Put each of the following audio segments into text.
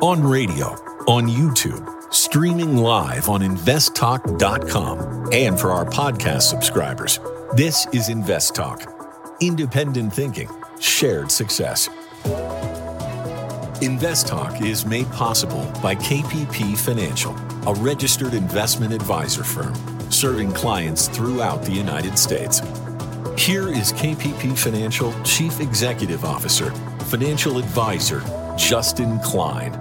On radio, on YouTube, streaming live on investtalk.com, and for our podcast subscribers. This is Invest Talk. Independent thinking, shared success. Invest Talk is made possible by KPP Financial, a registered investment advisor firm serving clients throughout the United States. Here is KPP Financial Chief Executive Officer, Financial Advisor, Justin Klein.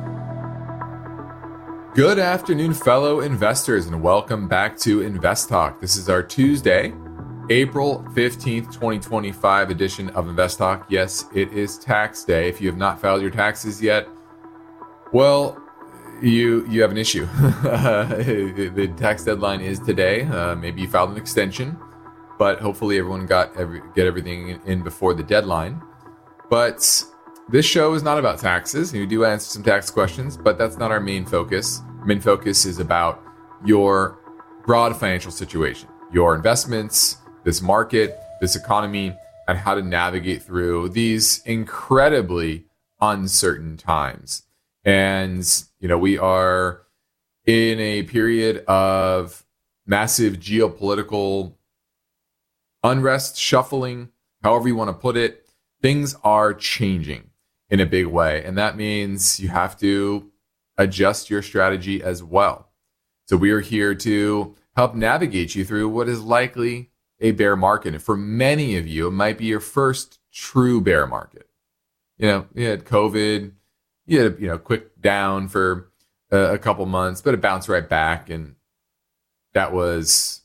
Good afternoon, fellow investors, and welcome back to Invest Talk. This is our Tuesday, April 15th, 2025 edition of Invest Talk. Yes, it is tax day. If you have not filed your taxes yet, well, you have an issue. The tax deadline is today. Maybe you filed an extension, but hopefully everyone get everything in before the deadline. But this show is not about taxes. We do answer some tax questions, but that's not our main focus. Our main focus is about your broad financial situation, your investments, this market, this economy, and how to navigate through these incredibly uncertain times. And, we are in a period of massive geopolitical unrest, shuffling, however you want to put it. Things are changing in a big way. And that means you have to adjust your strategy as well. So we are here to help navigate you through what is likely a bear market. And for many of you, it might be your first true bear market. You had COVID, you had a quick down for a couple months, but it bounced right back. And that was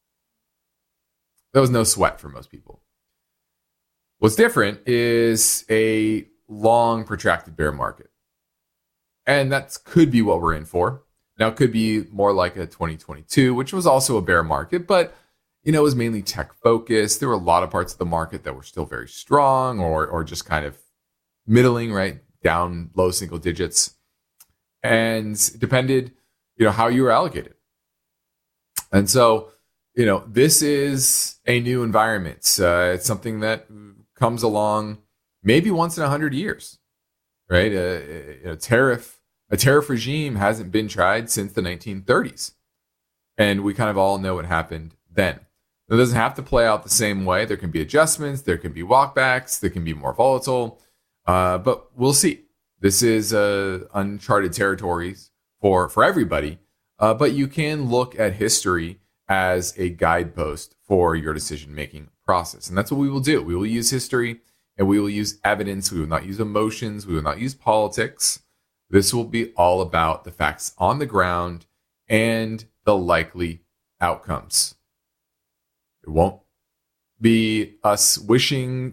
no sweat for most people. What's different is a long, protracted bear market. And that could be what we're in for. Now, it could be more like a 2022, which was also a bear market, but it was mainly tech focused. There were a lot of parts of the market that were still very strong or just kind of middling, right? Down low single digits. And it depended, how you were allocated. And so, this is a new environment. It's something that comes along maybe once in 100 years, right? A tariff regime hasn't been tried since the 1930s. And we kind of all know what happened then. It doesn't have to play out the same way. There can be adjustments. There can be walkbacks. There can be more volatile. But we'll see. This is uncharted territories for everybody. But you can look at history as a guidepost for your decision-making process. And that's what we will do. We will use history and we will use evidence. We will not use emotions. We will not use politics. This will be all about the facts on the ground and the likely outcomes. It won't be us wishing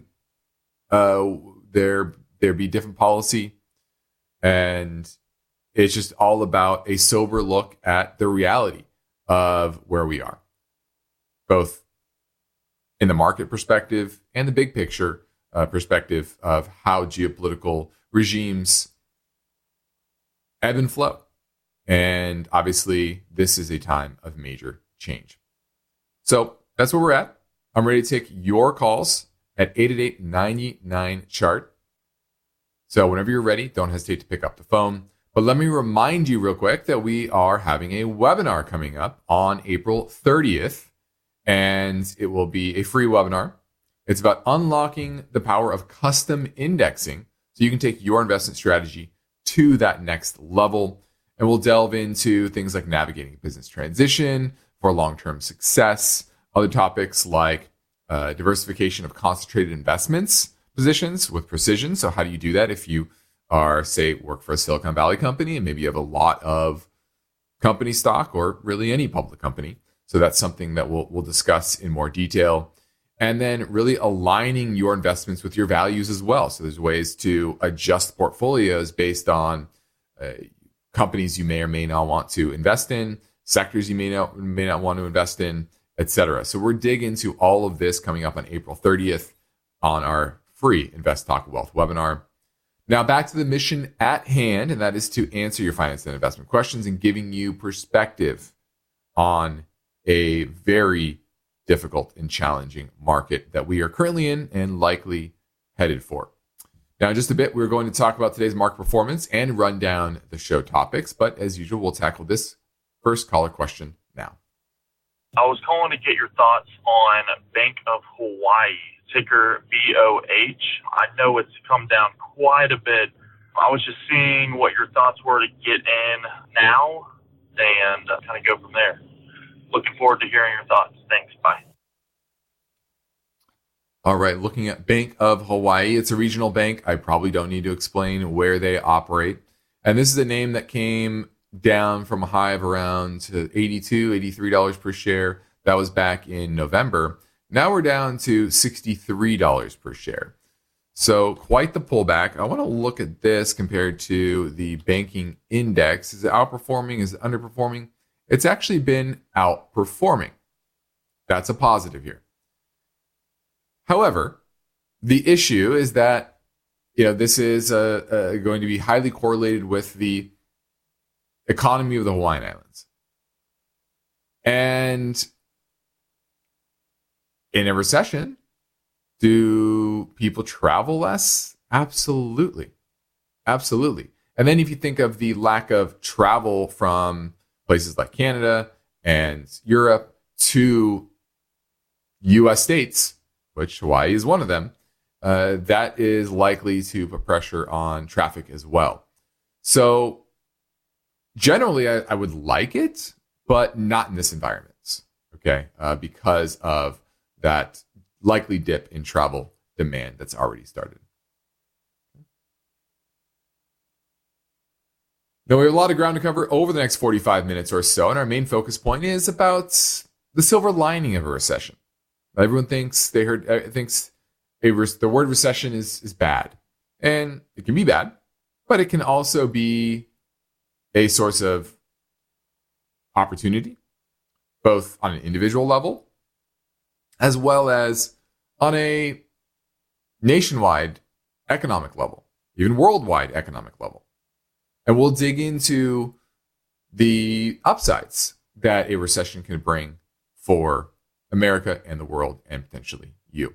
there be different policy. And it's just all about a sober look at the reality of where we are, both in the market perspective and the big picture perspective of how geopolitical regimes ebb and flow. And obviously, this is a time of major change. So that's where we're at. I'm ready to take your calls at 888-99-CHART. So whenever you're ready, don't hesitate to pick up the phone. But let me remind you real quick that we are having a webinar coming up on April 30th. And it will be a free webinar. It's about unlocking the power of custom indexing so you can take your investment strategy to that next level. And we'll delve into things like navigating a business transition for long-term success, other topics like diversification of concentrated investments positions with precision. So how do you do that if you are, say, work for a Silicon Valley company and maybe you have a lot of company stock or really any public company? So that's something that we'll discuss in more detail. And then really aligning your investments with your values as well. So there's ways to adjust portfolios based on companies you may or may not want to invest in, sectors you may not want to invest in, etc. So we're digging into all of this coming up on April 30th on our free Invest Talk Wealth webinar. Now back to the mission at hand, and that is to answer your finance and investment questions and giving you perspective on a very difficult and challenging market that we are currently in and likely headed for. Now, in just a bit, we're going to talk about today's market performance and run down the show topics. But as usual, we'll tackle this first caller question now. I was calling to get your thoughts on Bank of Hawaii, ticker BOH. I know it's come down quite a bit. I was just seeing what your thoughts were to get in now and kind of go from there. Looking forward to hearing your thoughts. Thanks. Bye. All right, looking at Bank of Hawaii. It's a regional bank. I probably don't need to explain where they operate. And this is a name that came down from a high of around $82, $83 per share. That was back in November. Now we're down to $63 per share. So quite the pullback. I want to look at this compared to the banking index. Is it outperforming? Is it underperforming? It's actually been outperforming. That's a positive here. However, the issue is that this is going to be highly correlated with the economy of the Hawaiian Islands. And in a recession, do people travel less? Absolutely. Absolutely. And then if you think of the lack of travel from places like Canada and Europe to U.S. states, which Hawaii is one of them, that is likely to put pressure on traffic as well. So generally, I would like it, but not in this environment, okay? Because of that likely dip in travel demand that's already started. Now, we have a lot of ground to cover over the next 45 minutes or so, and our main focus point is about the silver lining of a recession. Everyone thinks the word recession is bad, and it can be bad, but it can also be a source of opportunity, both on an individual level as well as on a nationwide economic level, even worldwide economic level. And we'll dig into the upsides that a recession can bring for America and the world, and potentially you.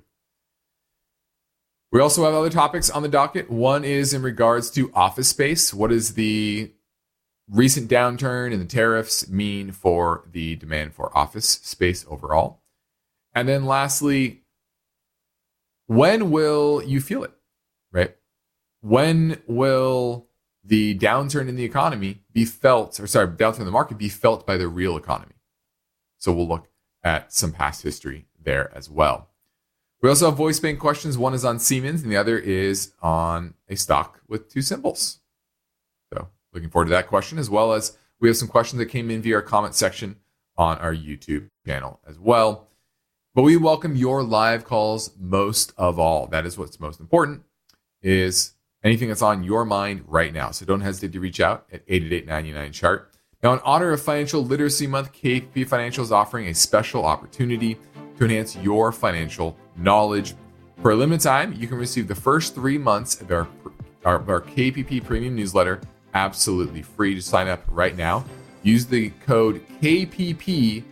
We also have other topics on the docket. One is in regards to office space. What does the recent downturn in the tariffs mean for the demand for office space overall? And then lastly, when will you feel it, right? When will the downturn in the economy be felt, downturn in the market be felt by the real economy? So we'll look at some past history there as well. We also have voice bank questions. One is on Siemens and the other is on a stock with two symbols. So looking forward to that question, as well as we have some questions that came in via our comment section on our YouTube channel as well. But we welcome your live calls most of all. That is what's most important, is anything that's on your mind right now. So don't hesitate to reach out at 888-99-CHART. Now, in honor of Financial Literacy Month, KPP Financial is offering a special opportunity to enhance your financial knowledge. For a limited time, you can receive the first 3 months of our KPP Premium newsletter absolutely free. To sign up right now, use the code KPPFLM.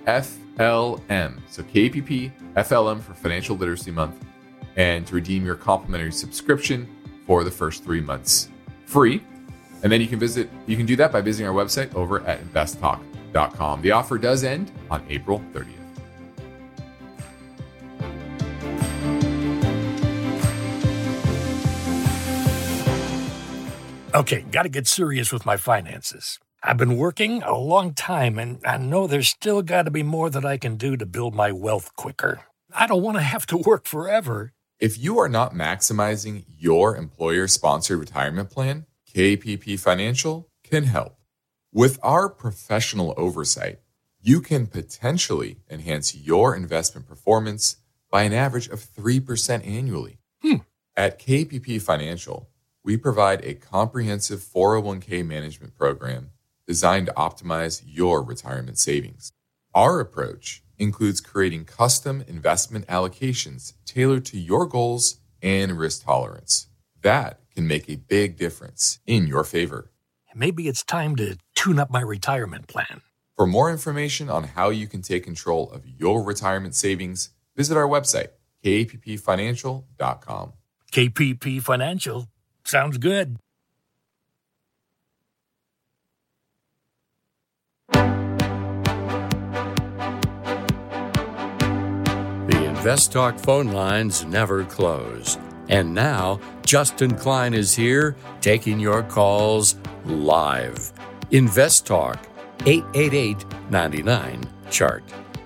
So KPPFLM for Financial Literacy Month, and to redeem your complimentary subscription for the first 3 months free. And then you can do that by visiting our website over at investtalk.com. The offer does end on April 30th. Okay, got to get serious with my finances. I've been working a long time, and I know there's still got to be more that I can do to build my wealth quicker. I don't want to have to work forever. If you are not maximizing your employer-sponsored retirement plan, KPP Financial can help. With our professional oversight, you can potentially enhance your investment performance by an average of 3% annually. At KPP Financial, we provide a comprehensive 401k management program designed to optimize your retirement savings. Our approach includes creating custom investment allocations tailored to your goals and risk tolerance. That can make a big difference in your favor. Maybe it's time to tune up my retirement plan. For more information on how you can take control of your retirement savings, visit our website, kppfinancial.com. KPP Financial. Sounds good. The Invest Talk phone lines never close. And now, Justin Klein is here taking your calls live. Invest Talk, 888-99-CHART.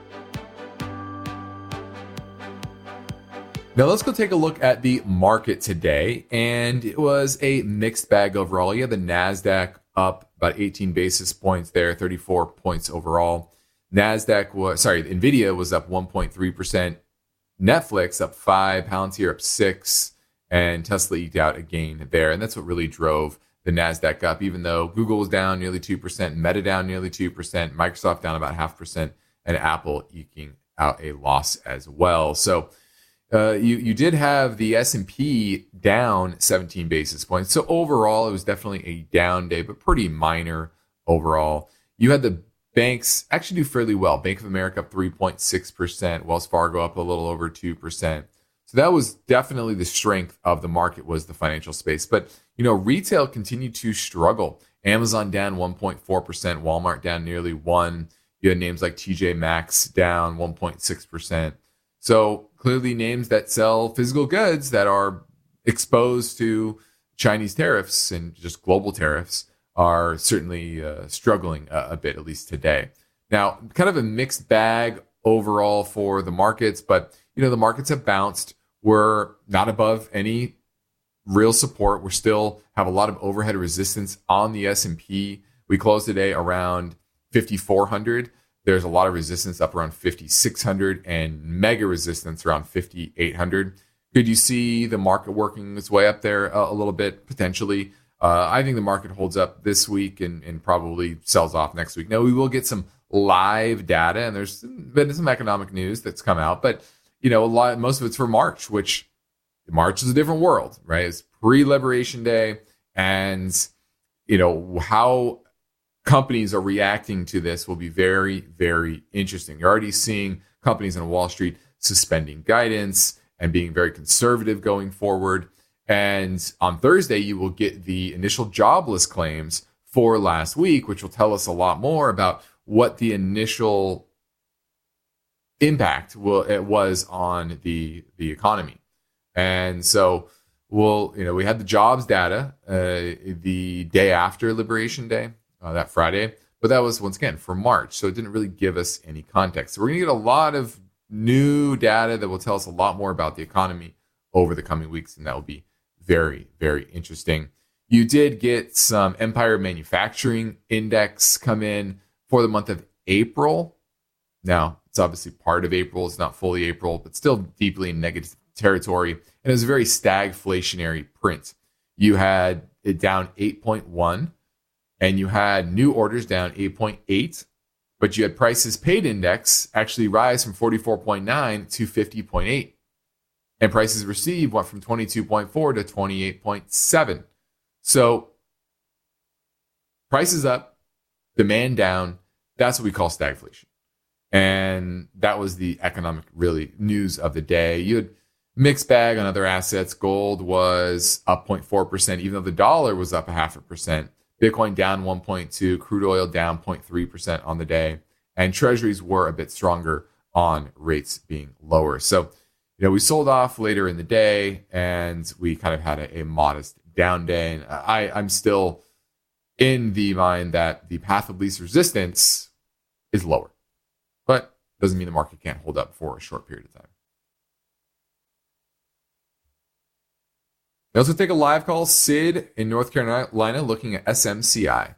Now let's go take a look at the market today. And it was a mixed bag overall. You had the NASDAQ up about 18 basis points there, 34 points overall. NVIDIA was up 1.3%. Netflix up 5%, Palantir up 6%, and Tesla eked out a gain there. And that's what really drove the NASDAQ up, even though Google was down nearly 2%, Meta down nearly 2%, Microsoft down about 0.5%, and Apple eking out a loss as well. So you did have the S&P down 17 basis points. So overall, it was definitely a down day, but pretty minor overall. You had the banks actually do fairly well. Bank of America up 3.6%, Wells Fargo up a little over 2%. So that was definitely the strength of the market, was the financial space. But, retail continued to struggle. Amazon down 1.4%, Walmart down nearly 1%. You had names like TJ Maxx down 1.6%. So clearly names that sell physical goods that are exposed to Chinese tariffs and just global tariffs are certainly struggling a bit, at least today. Now, kind of a mixed bag overall for the markets, but, the markets have bounced. We're not above any real support. We still have a lot of overhead resistance on the S&P. We closed today around 5,400. There's a lot of resistance up around 5,600 and mega resistance around 5,800. Could you see the market working its way up there a little bit, potentially? I think the market holds up this week and probably sells off next week. Now, we will get some live data, and there's been some economic news that's come out, but most of it's for March, which March is a different world, right? It's pre-Liberation Day, and how companies are reacting to this will be very, very interesting. You're already seeing companies on Wall Street suspending guidance and being very conservative going forward. And on Thursday, you will get the initial jobless claims for last week, which will tell us a lot more about what the initial impact was on the economy. And so we had the jobs data the day after Liberation Day, that Friday, but that was, once again, for March. So it didn't really give us any context. So we're going to get a lot of new data that will tell us a lot more about the economy over the coming weeks, and that will be very, very interesting. You did get some Empire Manufacturing Index come in for the month of April. Now, it's obviously part of April. It's not fully April, but still deeply in negative territory. And it was a very stagflationary print. You had it down 8.1, and you had new orders down 8.8, but you had prices paid index actually rise from 44.9 to 50.8. And prices received went from 22.4 to 28.7. So prices up, demand down. That's what we call stagflation. And that was the economic really news of the day. You had mixed bag on other assets. Gold was up 0.4%, even though the dollar was up 0.5%. Bitcoin down 1.2%, crude oil down 0.3% on the day. And treasuries were a bit stronger on rates being lower. So, we sold off later in the day, and we kind of had a modest down day. And I'm still in the mind that the path of least resistance is lower, but doesn't mean the market can't hold up for a short period of time. Let's also take a live call. Sid in North Carolina looking at SMCI.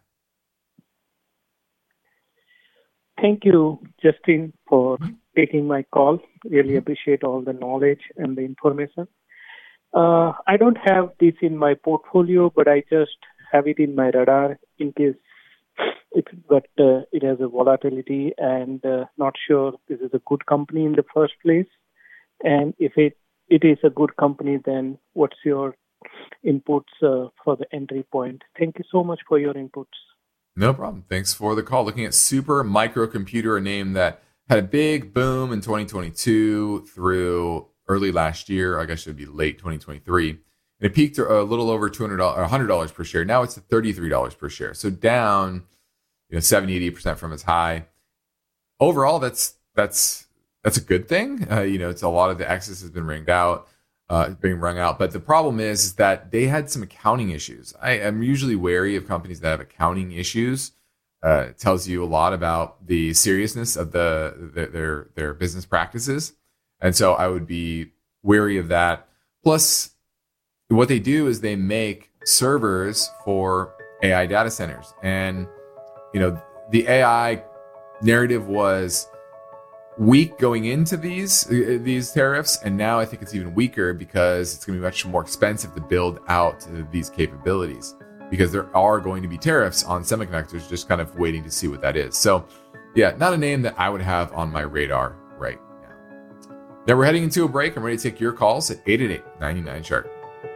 Thank you, Justin, for taking my call. Really appreciate all the knowledge and the information. I don't have this in my portfolio, but I just have it in my radar in case it has a volatility, and not sure this is a good company in the first place. And if it is a good company, then what's your inputs for the entry point? Thank you so much for your inputs. No problem. Thanks for the call. Looking at Super Microcomputer, a name that had a big boom in 2022 through early last year. I guess it would be late 2023. And it peaked a little over $200 or $100 per share. Now it's at $33 per share. So down, 70, 80% from its high. Overall, that's a good thing. It's a lot of the excess has been being wrung out. But the problem is that they had some accounting issues. I am usually wary of companies that have accounting issues. It tells you a lot about the seriousness of their business practices. And so I would be wary of that. Plus, what they do is they make servers for AI data centers. And, the AI narrative was weak going into these tariffs, and now I think it's even weaker because it's going to be much more expensive to build out these capabilities, because there are going to be tariffs on semiconductors, just kind of waiting to see what that is. So yeah, not a name that I would have on my radar right now. Now we're heading into a break. I'm ready to take your calls at 888-99-CHART.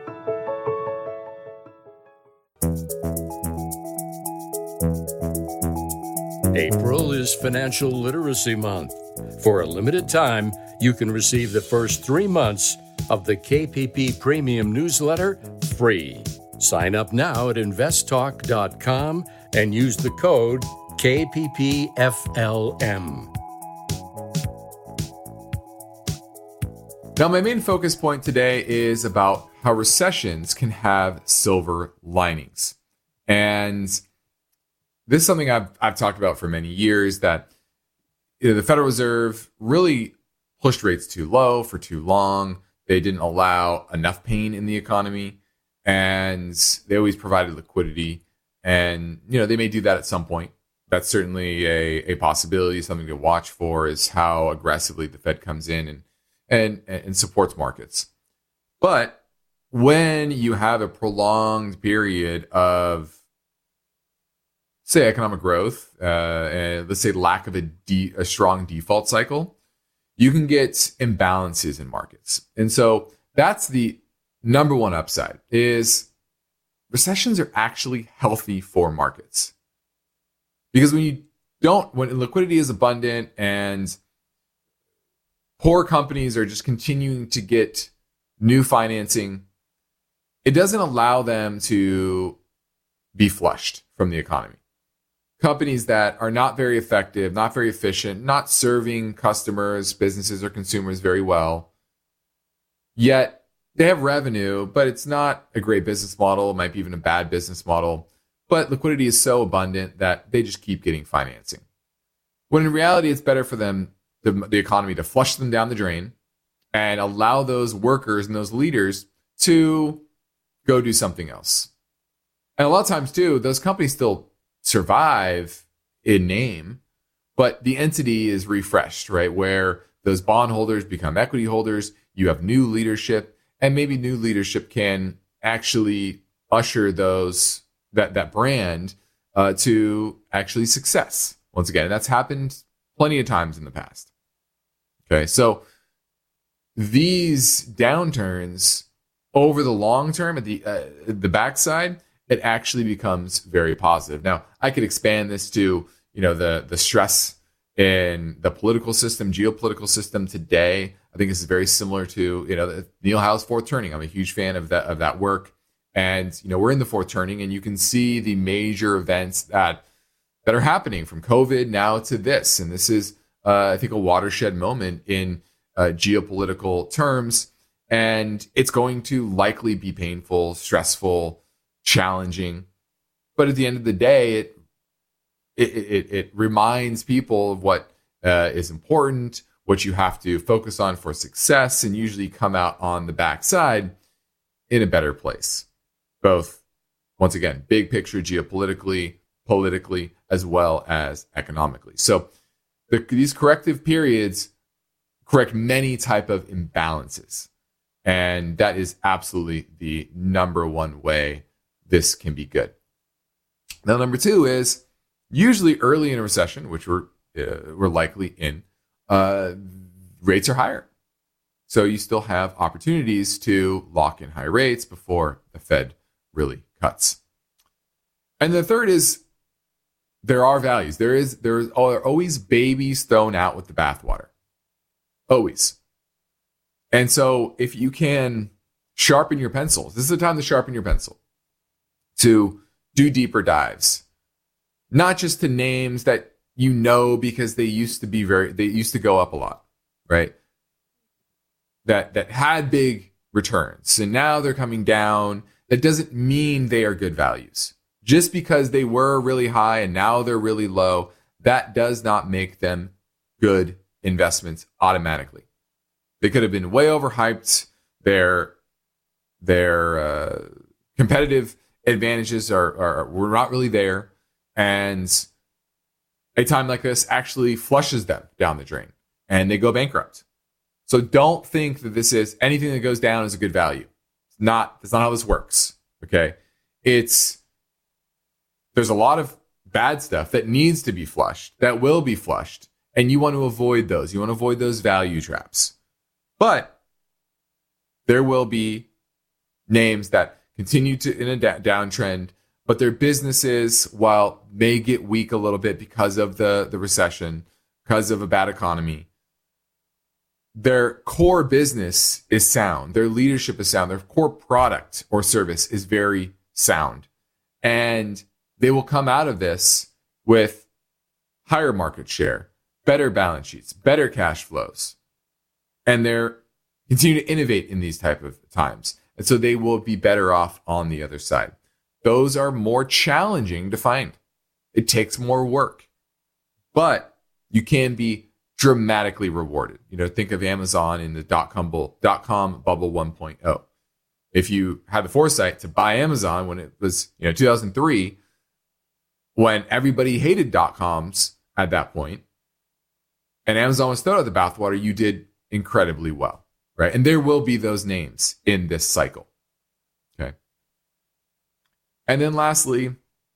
April is Financial Literacy Month. For a limited time, you can receive the first 3 months of the KPP Premium Newsletter free. Sign up now at investtalk.com and use the code KPPFLM. Now, my main focus point today is about how recessions can have silver linings. And this is something I've talked about for many years, that the Federal Reserve really pushed rates too low for too long. They didn't allow enough pain in the economy, and they always provided liquidity. And, they may do that at some point. That's certainly a possibility. Something to watch for is how aggressively the Fed comes in and supports markets. But when you have a prolonged period of, say, economic growth, and let's say lack of a strong default cycle, you can get imbalances in markets. And so that's the number one upside, is recessions are actually healthy for markets. Because when liquidity is abundant and poor companies are just continuing to get new financing, it doesn't allow them to be flushed from the economy. Companies that are not very effective, not very efficient, not serving customers, businesses, or consumers very well, yet they have revenue, but it's not a great business model. It might be even a bad business model, but liquidity is so abundant that they just keep getting financing. When in reality, it's better for them, the economy, to flush them down the drain and allow those workers and those leaders to go do something else. And a lot of times too, those companies still survive in name, but the entity is refreshed, right? Where those bondholders become equity holders, you have new leadership, and maybe new leadership can actually usher that brand to actually success. Once again, and that's happened plenty of times in the past. Okay, so these downturns over the long term at the backside, it actually becomes very positive. Now, I could expand this to, the stress in the political system, geopolitical system today. I think this is very similar to, Neil Howe's Fourth Turning. I'm a huge fan of that work. And, we're in the fourth turning, and you can see the major events that are happening, from COVID now to this. And this is, I think, a watershed moment in geopolitical terms. And it's going to likely be painful, stressful, challenging, but at the end of the day, it reminds people of what is important, what you have to focus on for success, and usually come out on the backside in a better place. Both, once again, big picture geopolitically, politically, as well as economically. So these corrective periods correct many type of imbalances, and that is absolutely the number one way this can be good. Now, number two is usually early in a recession, which we're likely in, rates are higher. So you still have opportunities to lock in high rates before the Fed really cuts. And the third is there are values. There are always babies thrown out with the bathwater. Always. And so if you can sharpen your pencils, this is the time to sharpen your pencil, to do deeper dives, not just to names that you know because they used to go up a lot, right? That had big returns and now they're coming down. That doesn't mean they are good values. Just because they were really high and now they're really low, that does not make them good investments automatically. They could have been way overhyped. Their competitive advantages were not really there, and a time like this actually flushes them down the drain, and they go bankrupt. So don't think that this is anything that goes down is a good value. That's not how this works. Okay, there's a lot of bad stuff that needs to be flushed, that will be flushed, and you want to avoid those. You want to avoid those value traps. But there will be names that continue to in a downtrend, but their businesses, while may get weak a little bit because of the recession, because of a bad economy, their core business is sound. Their leadership is sound. Their core product or service is very sound. And they will come out of this with higher market share, better balance sheets, better cash flows. And they're continue to innovate in these type of times. And so they will be better off on the other side. Those are more challenging to find. It takes more work, but you can be dramatically rewarded. Think of Amazon in the dot-com bubble 1.0. If you had the foresight to buy Amazon when it was, 2003, when everybody hated dot-coms at that point, and Amazon was thrown out the bathwater, you did incredibly well, right? And there will be those names in this cycle, okay? And then lastly,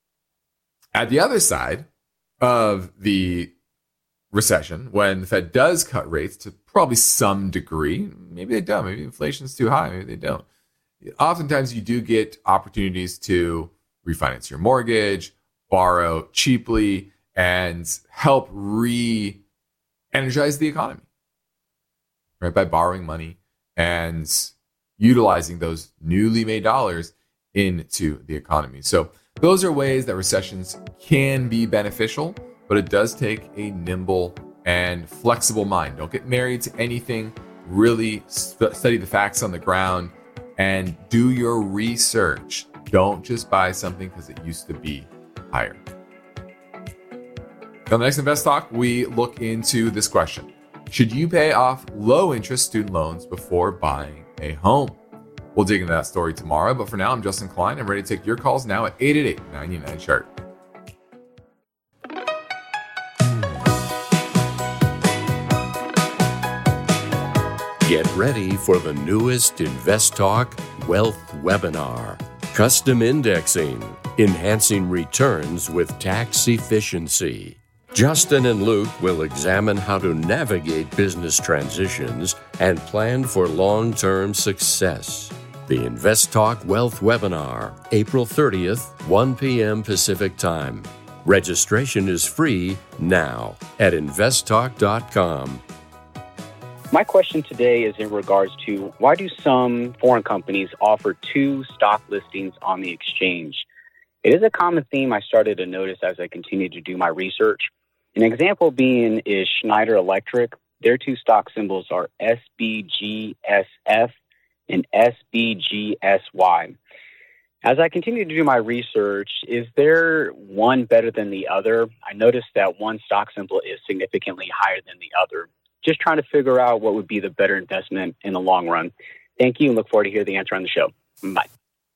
at the other side of the recession, when the Fed does cut rates to probably some degree, maybe they don't, maybe inflation's too high, maybe they don't. Oftentimes you do get opportunities to refinance your mortgage, borrow cheaply, and help re-energize the economy, right? By borrowing money and utilizing those newly made dollars into the economy. So those are ways that recessions can be beneficial, but it does take a nimble and flexible mind. Don't get married to anything. Really study the facts on the ground and do your research. Don't just buy something because it used to be higher. On the next Invest Talk, we look into this question. Should you pay off low-interest student loans before buying a home? We'll dig into that story tomorrow, but for now, I'm Justin Klein. I'm ready to take your calls now at 888-99-CHART. Get ready for the newest Invest Talk Wealth Webinar. Custom Indexing, Enhancing Returns with Tax Efficiency. Justin and Luke will examine how to navigate business transitions and plan for long-term success. The Invest Talk Wealth Webinar, April 30th, 1 p.m. Pacific Time. Registration is free now at investtalk.com. My question today is in regards to why do some foreign companies offer 2 stock listings on the exchange? It is a common theme I started to notice as I continued to do my research. An example being is Schneider Electric. Their 2 stock symbols are SBGSF and SBGSY. As I continue to do my research, is there one better than the other? I noticed that one stock symbol is significantly higher than the other. Just trying to figure out what would be the better investment in the long run. Thank you and look forward to hear the answer on the show. Bye.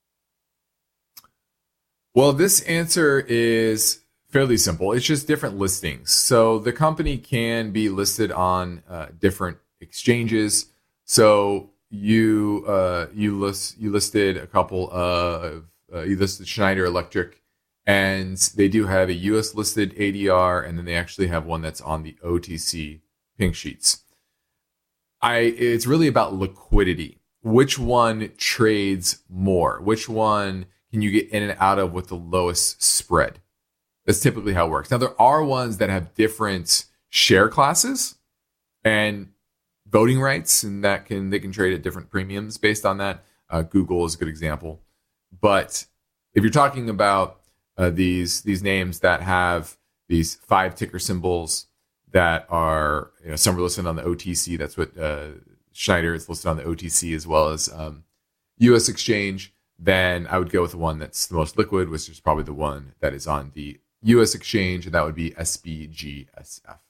Well, this answer is fairly simple. It's just different listings. So the company can be listed on different exchanges. So you listed a couple of you listed Schneider Electric, and they do have a U.S. listed ADR, and then they actually have one that's on the OTC pink sheets. It's really about liquidity. Which one trades more? Which one can you get in and out of with the lowest spread? That's typically how it works. Now, there are ones that have different share classes, and voting rights, and they can trade at different premiums based on that. Google is a good example. But if you're talking about these names that have these 5 ticker symbols that are, some are listed on the OTC. That's what Schneider is listed on the OTC, as well as U.S. exchange. Then I would go with the one that's the most liquid, which is probably the one that is on the U.S. exchange, and that would be SBGSF.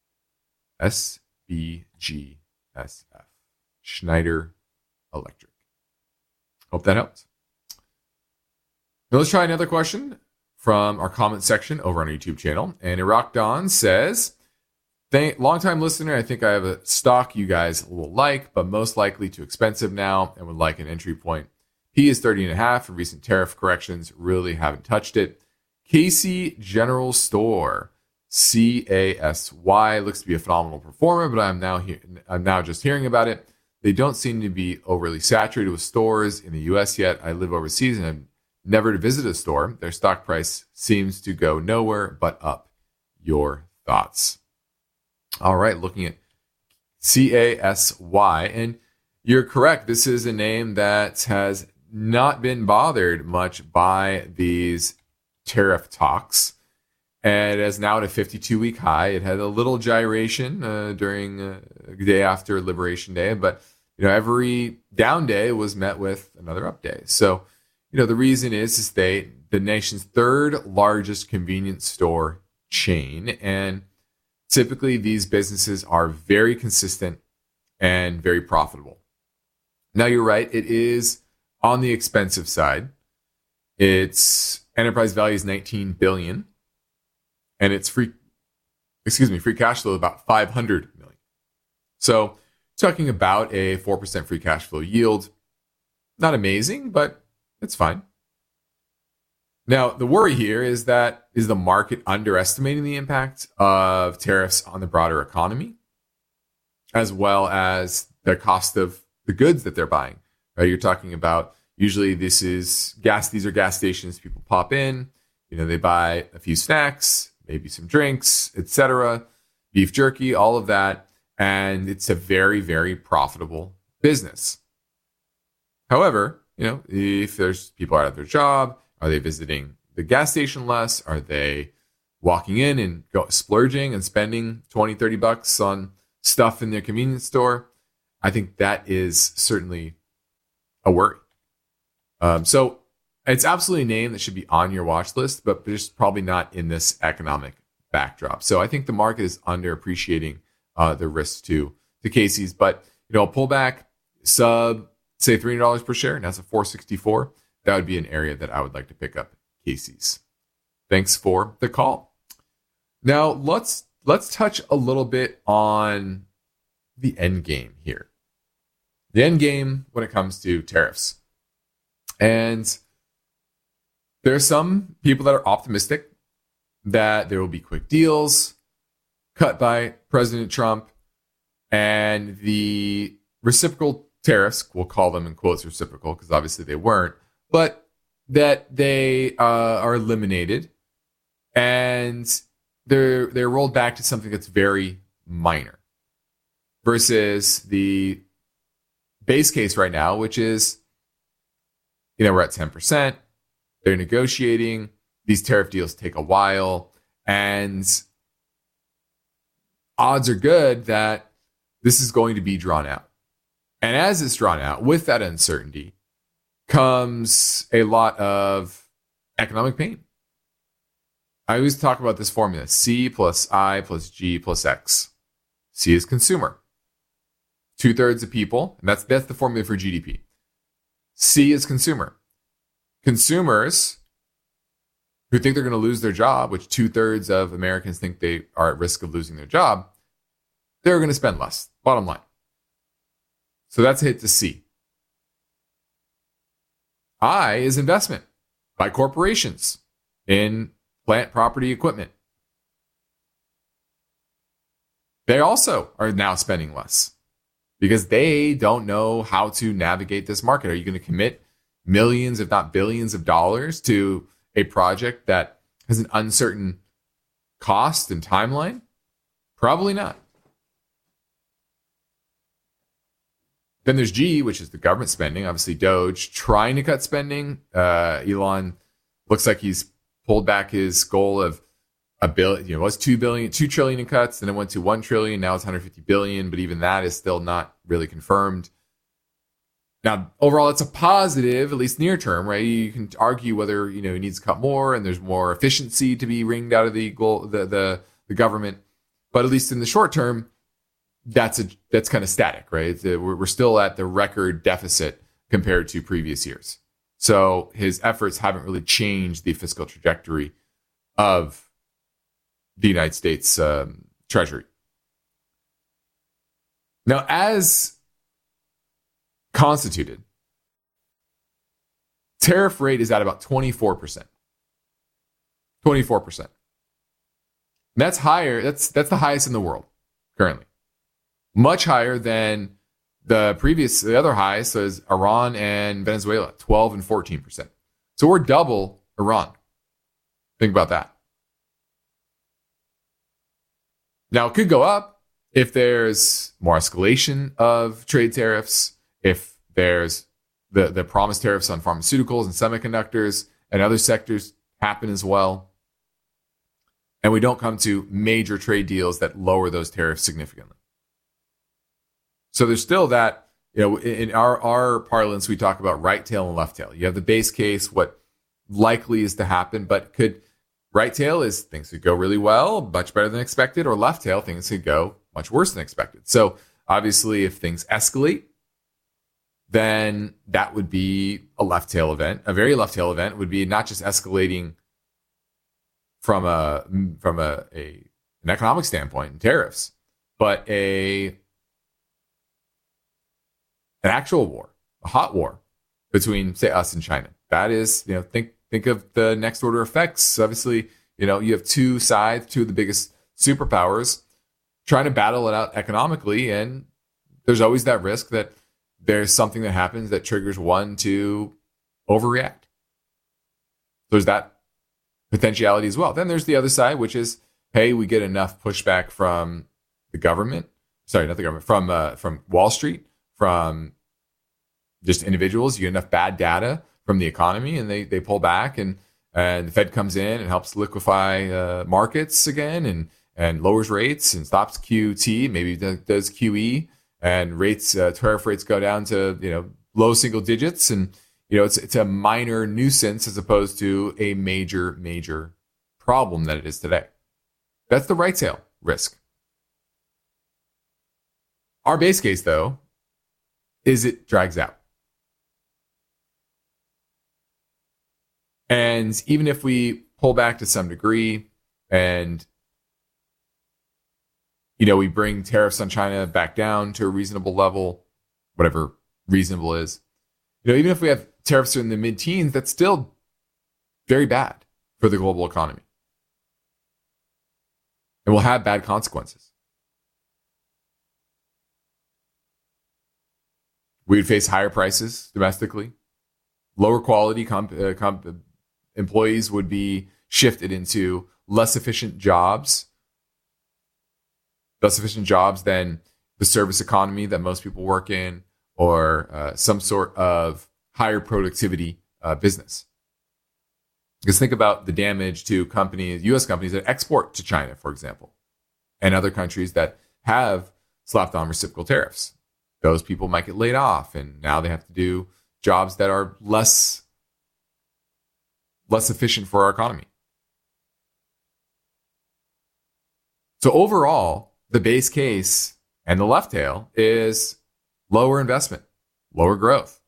SBGSF. Schneider Electric. Hope that helps. Now let's try another question from our comment section over on our YouTube channel. And Iraq Dawn says, long-time listener, I think I have a stock you guys will like, but most likely too expensive now and would like an entry point. P is 30.5, and recent tariff corrections really haven't touched it. Casey General Store, CASY, looks to be a phenomenal performer, but I'm now just hearing about it. They don't seem to be overly saturated with stores in the U.S. yet. I live overseas and I've never visited a store. Their stock price seems to go nowhere but up. Your thoughts? All right, looking at CASY, and you're correct. This is a name that has not been bothered much by these tariff talks, and is now at a 52-week high. It had a little gyration during the day after Liberation Day, but every down day was met with another up day. So the reason is the nation's 3rd largest convenience store chain, and typically these businesses are very consistent and very profitable. Now you're right, it is on the expensive side. Its enterprise value is $19 billion, and its free cash flow about $500 million. So talking about a 4% free cash flow yield, not amazing, but it's fine. Now, the worry here is the market underestimating the impact of tariffs on the broader economy, as well as the cost of the goods that they're buying. Right? You're talking about, usually this is gas. These are gas stations. People pop in, they buy a few snacks, maybe some drinks, etc., beef jerky, all of that. And it's a very, very profitable business. However, if there's people out of their job, are they visiting the gas station less? Are they walking in and splurging and spending $20-$30 on stuff in their convenience store? I think that is certainly a worry. So it's absolutely a name that should be on your watch list, but just probably not in this economic backdrop. So I think the market is underappreciating the risk to Casey's. But a pullback sub, say $300 per share, and that's a $464. That would be an area that I would like to pick up Casey's. Thanks for the call. Now let's touch a little bit on the end game here. The end game when it comes to tariffs. And there are some people that are optimistic that there will be quick deals cut by President Trump, and the reciprocal tariffs, we'll call them in quotes reciprocal because obviously they weren't, but that they are eliminated and they're rolled back to something that's very minor versus the base case right now, which is, we're at 10%. They're negotiating. These tariff deals take a while, and odds are good that this is going to be drawn out. And as it's drawn out, with that uncertainty comes a lot of economic pain. I always talk about this formula: C plus I plus G plus X. C is consumer. 2/3 of people, and that's the formula for GDP. C is consumer. Consumers who think they're going to lose their job, which 2/3 of Americans think they are at risk of losing their job, they're going to spend less, bottom line. So that's a hit to C. I is investment by corporations in plant, property, equipment. They also are now spending less because they don't know how to navigate this market. Are you going to commit millions, if not billions of dollars to a project that has an uncertain cost and timeline? Probably not. Then there's G, which is the government spending. Obviously, Doge trying to cut spending. Elon looks like he's pulled back his goal of $1 billion. It was $2 trillion in cuts, then it went to $1 trillion. Now it's $150 billion, but even that is still not really confirmed. Now, overall, it's a positive, at least near term, right? You can argue whether he needs to cut more, and there's more efficiency to be wringed out of the government. But at least in the short term, that's kind of static, right? We're still at the record deficit compared to previous years. So his efforts haven't really changed the fiscal trajectory of the United States Treasury. Now, as constituted, tariff rate is at about 24%. 24%. That's higher. That's the highest in the world currently. Much higher than the other highest was Iran and Venezuela, 12 and 14%. So we're double Iran. Think about that. Now, it could go up if there's more escalation of trade tariffs, if there's the promised tariffs on pharmaceuticals and semiconductors and other sectors happen as well. And we don't come to major trade deals that lower those tariffs significantly. So there's still that, in our parlance, we talk about right tail and left tail. You have the base case, what likely is to happen, but right tail is things could go really well, much better than expected, or left tail, things could go much worse than expected. So obviously, if things escalate, then that would be a left tail event. A very left tail event would be not just escalating from an economic standpoint in tariffs, but an actual war, a hot war between, say, us and China. That is, think of the next order effects. Obviously, you have two sides, two of the biggest superpowers trying to battle it out economically. And there's always that risk that there's something that happens that triggers one to overreact. There's that potentiality as well. Then there's the other side, which is, hey, we get enough pushback from the government. Sorry, not the government, from Wall Street, from just individuals. You get enough bad data from the economy, and they pull back, and the Fed comes in and helps liquefy markets again, and lowers rates and stops QT, maybe does QE, and tariff rates go down to low single digits, and it's a minor nuisance as opposed to a major problem that it is today. That's the right tail risk. Our base case, though, is it drags out. And even if we pull back to some degree and, we bring tariffs on China back down to a reasonable level, whatever reasonable is, even if we have tariffs in the mid-teens, that's still very bad for the global economy. And will have bad consequences. We would face higher prices domestically. Lower quality employees would be shifted into less efficient jobs than the service economy that most people work in, or some sort of higher productivity business. Because think about the damage to U.S. companies that export to China, for example, and other countries that have slapped on reciprocal tariffs. Those people might get laid off, and now they have to do jobs that are less efficient for our economy. So overall, the base case and the left tail is lower investment, lower growth.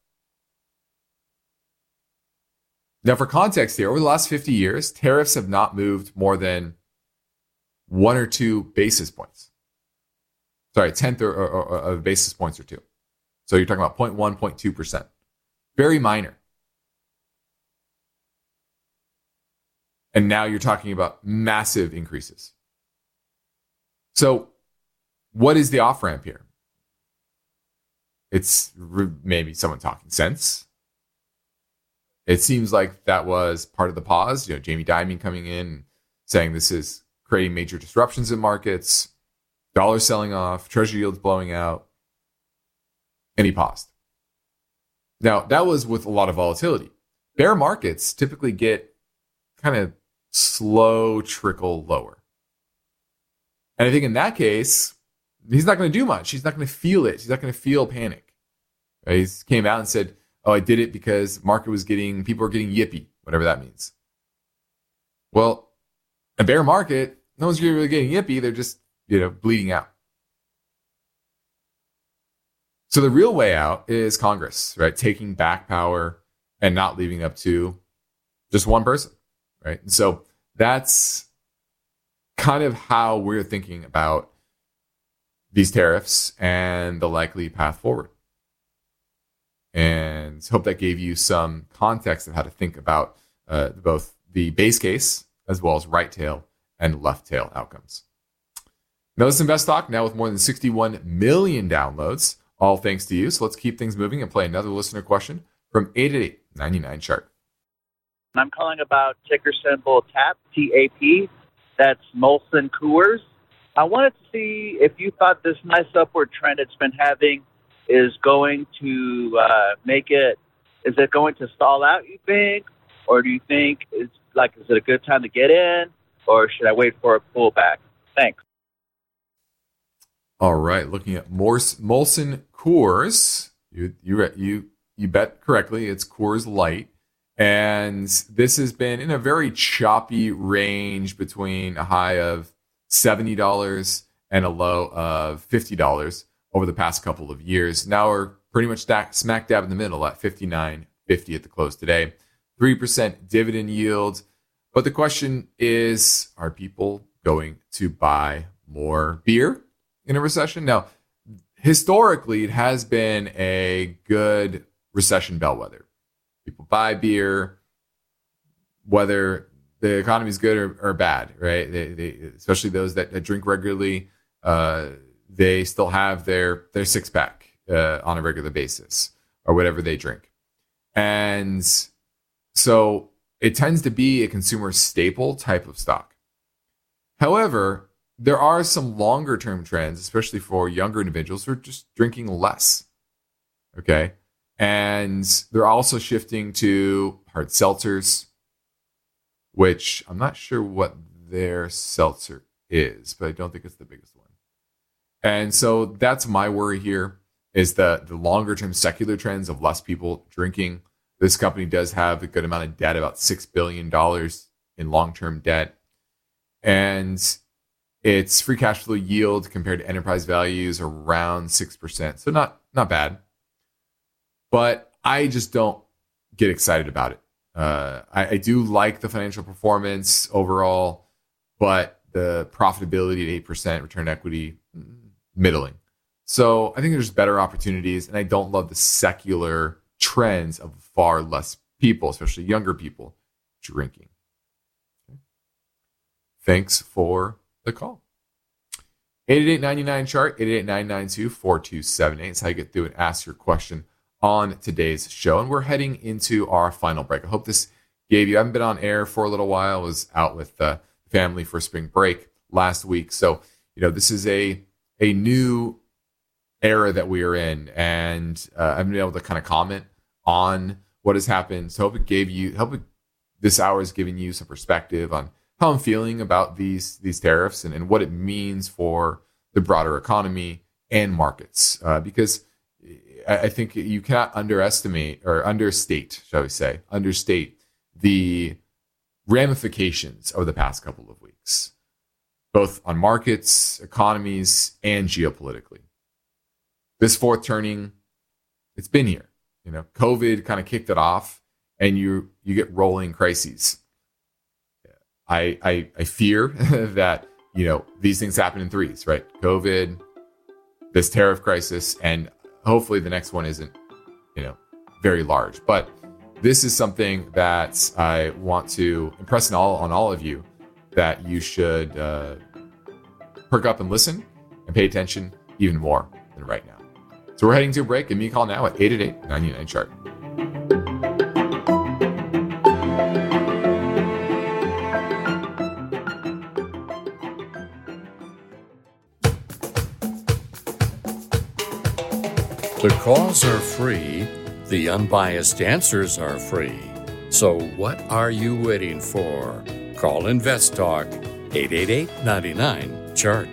Now, for context here, over the last 50 years, tariffs have not moved more than 1 or 2 basis points. Sorry, 10th or basis points or 2. So you're talking about 0.1, 0.2%. Very minor. And now you're talking about massive increases. So what is the off-ramp here? It's maybe someone talking sense. It seems like that was part of the pause. Jamie Dimon coming in saying this is creating major disruptions in markets, dollars selling off, treasury yields blowing out. and he paused. Now, that was with a lot of volatility. Bear markets typically get kind of slow trickle lower. And I think in that case, he's not going to do much. He's not going to feel it. He's not going to feel panic. Right? He came out and said, oh, I did it because people were getting yippy, whatever that means. Well, a bear market, no one's really getting yippy. They're just, bleeding out. So the real way out is Congress, right? Taking back power and not leaving up to just one person, right? And so that's kind of how we're thinking about these tariffs and the likely path forward. And hope that gave you some context of how to think about both the base case as well as right tail and left tail outcomes. Now, this is Invest Talk, now with more than 61 million downloads, all thanks to you. So let's keep things moving and play another listener question from 888-99-CHART. I'm calling about ticker symbol TAP, T-A-P. That's Molson Coors. I wanted to see if you thought this nice upward trend it's been having is going to is it going to stall out, you think? Or do you think is it a good time to get in? Or should I wait for a pullback? Thanks. All right, looking at Molson Coors, you bet correctly. It's Coors Light, and this has been in a very choppy range between a high of $70 and a low of $50 over the past couple of years. Now we're pretty much smack dab in the middle at $59.50 at the close today, 3% dividend yield. But the question is, are people going to buy more beer in a recession? Now, historically, it has been a good recession bellwether. People buy beer, whether the economy is good or bad, right? They especially those that drink regularly, they still have their six pack on a regular basis or whatever they drink. And so it tends to be a consumer staple type of stock. However, there are some longer term trends, especially for younger individuals who are just drinking less. Okay. And they're also shifting to hard seltzers, which I'm not sure what their seltzer is, but I don't think it's the biggest one. And so that's my worry here is the longer term secular trends of less people drinking. This company does have a good amount of debt, about $6 billion in long-term debt. And its free cash flow yield compared to enterprise values around 6%. So not bad. But I just don't get excited about it. I do like the financial performance overall, but the profitability at 8%, return on equity, middling. So I think there's better opportunities, and I don't love the secular trends of far less people, especially younger people, drinking. Okay. Thanks for the call. 888-99-CHART, 888-992-4278 is how you get through and ask your question on today's show. And we're heading into our final break. I hope this gave you, I haven't been on air for a little while. I was out with the family for spring break last week. So, this is a new era that we are in. And I've been able to kind of comment on what has happened. So this hour is giving you some perspective on how I'm feeling about these tariffs and what it means for the broader economy and markets. Because I think you cannot understate the ramifications over the past couple of weeks, both on markets, economies, and geopolitically. This fourth turning, it's been here. COVID kind of kicked it off, and you get rolling crises. I fear that, these things happen in threes, right? COVID, this tariff crisis, and hopefully the next one isn't, very large. But this is something that I want to impress on all of you, that you should perk up and listen and pay attention even more than right now. So we're heading to a break. Give me a call now at 888-99-CHART. The calls are free. The unbiased answers are free. So what are you waiting for? Call Invest Talk 888-99-CHART.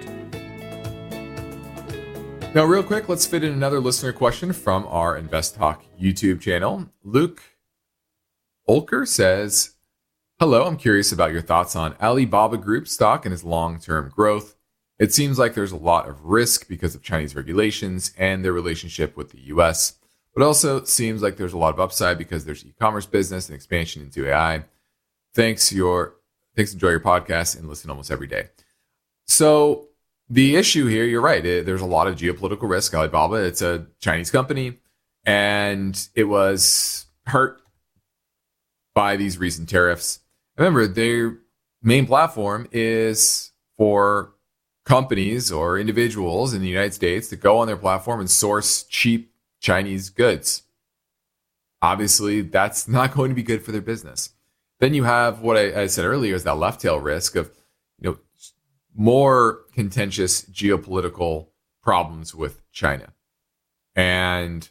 Now, real quick, let's fit in another listener question from our Invest Talk YouTube channel. Luke Olker says, hello, I'm curious about your thoughts on Alibaba Group stock and its long-term growth. It seems like there's a lot of risk because of Chinese regulations and their relationship with the US, but also seems like there's a lot of upside because there's e-commerce business and expansion into AI. Thanks, enjoy your podcast and listen almost every day. So the issue here, you're right, there's a lot of geopolitical risk. Alibaba, it's a Chinese company, and it was hurt by these recent tariffs. Remember, their main platform is for companies or individuals in the United States to go on their platform and source cheap Chinese goods. Obviously, that's not going to be good for their business. Then you have what I said earlier is that left tail risk of, more contentious geopolitical problems with China. And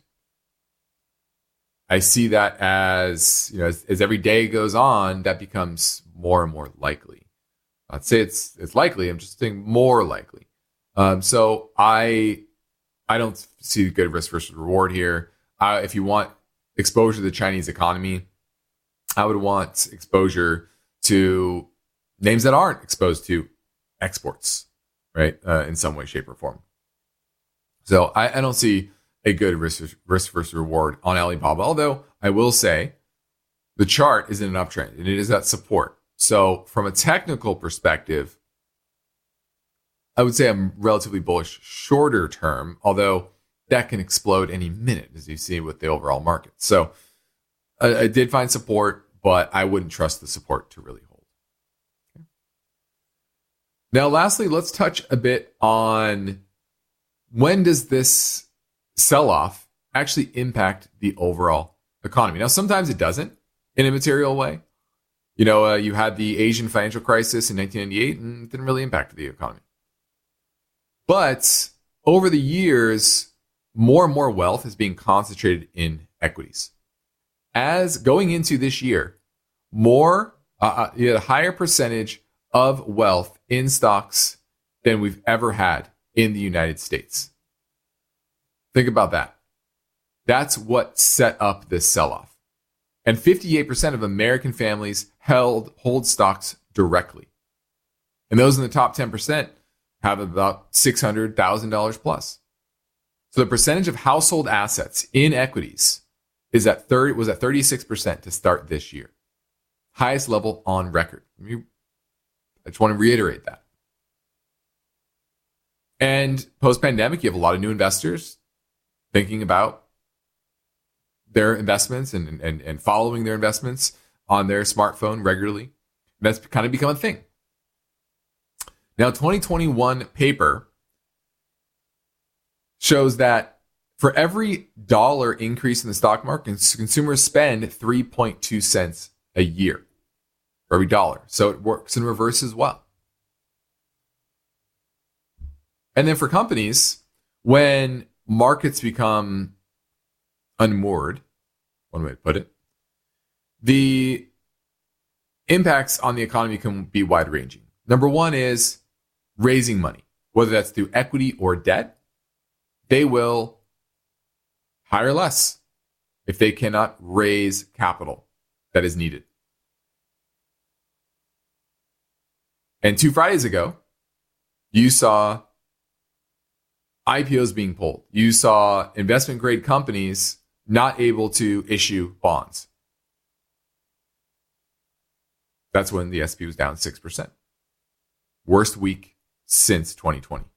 I see that as, as every day goes on, that becomes more and more likely. I'd say it's likely. I'm just saying more likely. So I don't see good risk versus reward here. If you want exposure to the Chinese economy, I would want exposure to names that aren't exposed to exports, right? In some way, shape, or form. So I don't see a good risk versus reward on Alibaba. Although I will say the chart is in an uptrend and it is at support. So from a technical perspective, I would say I'm relatively bullish shorter term, although that can explode any minute, as you see with the overall market. So I did find support, but I wouldn't trust the support to really hold. Okay. Now, lastly, let's touch a bit on when does this sell-off actually impact the overall economy? Now, sometimes it doesn't in a material way. You had the Asian financial crisis in 1998 and it didn't really impact the economy. But over the years, more and more wealth is being concentrated in equities. As going into this year, you had a higher percentage of wealth in stocks than we've ever had in the United States. Think about that. That's what set up this sell-off. And 58% of American families hold stocks directly. And those in the top 10% have about $600,000 plus. So the percentage of household assets in equities was at 36% to start this year. Highest level on record. I just want to reiterate that. And post-pandemic, you have a lot of new investors thinking about their investments and following their investments on their smartphone regularly. And that's kind of become a thing. Now, 2021 paper shows that for every dollar increase in the stock market, consumers spend 3.2 cents a year for every dollar. So it works in reverse as well. And then for companies, when markets become unmoored, one way to put it, the impacts on the economy can be wide-ranging. Number one is raising money, whether that's through equity or debt. They will hire less if they cannot raise capital that is needed. And 2 Fridays ago, you saw IPOs being pulled. You saw investment-grade companies not able to issue bonds. That's when the S&P was down 6%. Worst week since 2020.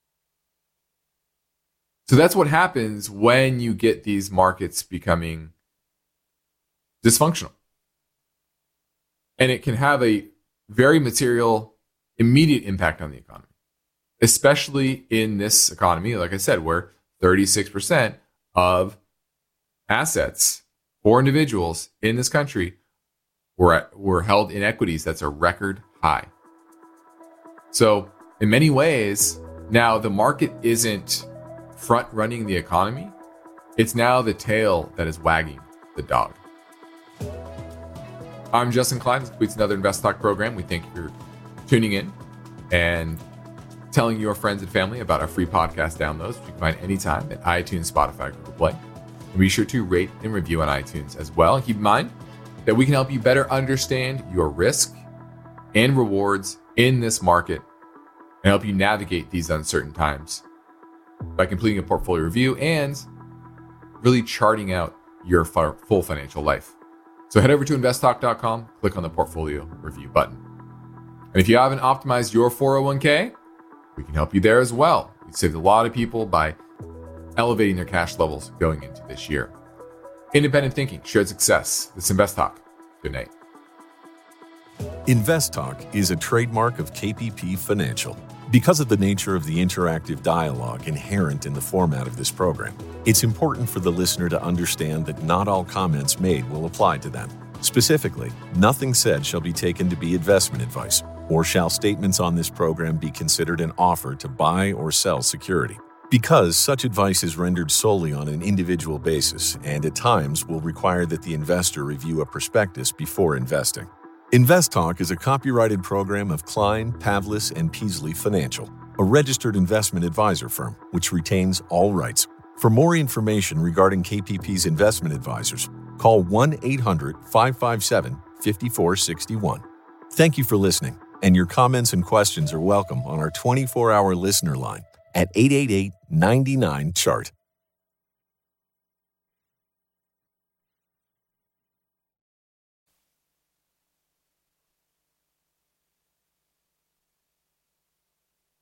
So that's what happens when you get these markets becoming dysfunctional. And it can have a very material, immediate impact on the economy, especially in this economy, like I said, where 36% of assets for individuals in this country were held in equities. That's a record high. So in many ways, now the market isn't front running the economy. It's now the tail that is wagging the dog. I'm Justin Klein. This completes another Invest Talk program. We thank you for tuning in and telling your friends and family about our free podcast downloads, which you can find anytime at iTunes, Spotify, Google Play. And be sure to rate and review on iTunes as well. And keep in mind that we can help you better understand your risk and rewards in this market and help you navigate these uncertain times by completing a portfolio review and really charting out your full financial life. So head over to investtalk.com, click on the portfolio review button. And if you haven't optimized your 401k, we can help you there as well. We've saved a lot of people by elevating their cash levels going into this year. Independent thinking, shared success. This is Invest Talk. Good night. Invest Talk is a trademark of KPP Financial. Because of the nature of the interactive dialogue inherent in the format of this program, it's important for the listener to understand that not all comments made will apply to them. Specifically, nothing said shall be taken to be investment advice, or shall statements on this program be considered an offer to buy or sell security. Because such advice is rendered solely on an individual basis and at times will require that the investor review a prospectus before investing. Invest Talk is a copyrighted program of Klein, Pavlis, and Peasley Financial, a registered investment advisor firm which retains all rights. For more information regarding KPP's investment advisors, call 1-800-557-5461. Thank you for listening, and your comments and questions are welcome on our 24-hour listener line at 888-99-CHART.